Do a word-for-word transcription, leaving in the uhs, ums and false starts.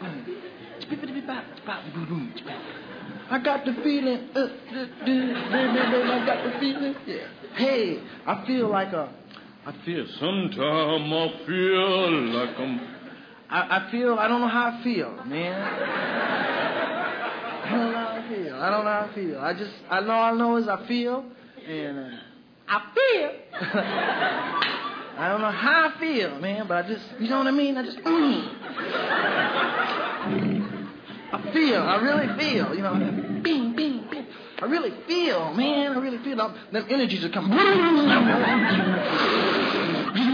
I got the feeling. Uh, I got the feeling. Yeah. Hey, I feel like a. I feel. Sometime I feel like I'm. I, I feel. I don't know how I feel, man. I don't know how I feel. I don't know how I feel. I just. I know. All I know is I feel, and uh, I feel. I don't know how I feel, man, but I just. You know what I mean? I just. Mm. I feel, I really feel, you know, bing, bing, bing. I really feel, man, I really feel. Them energies are coming.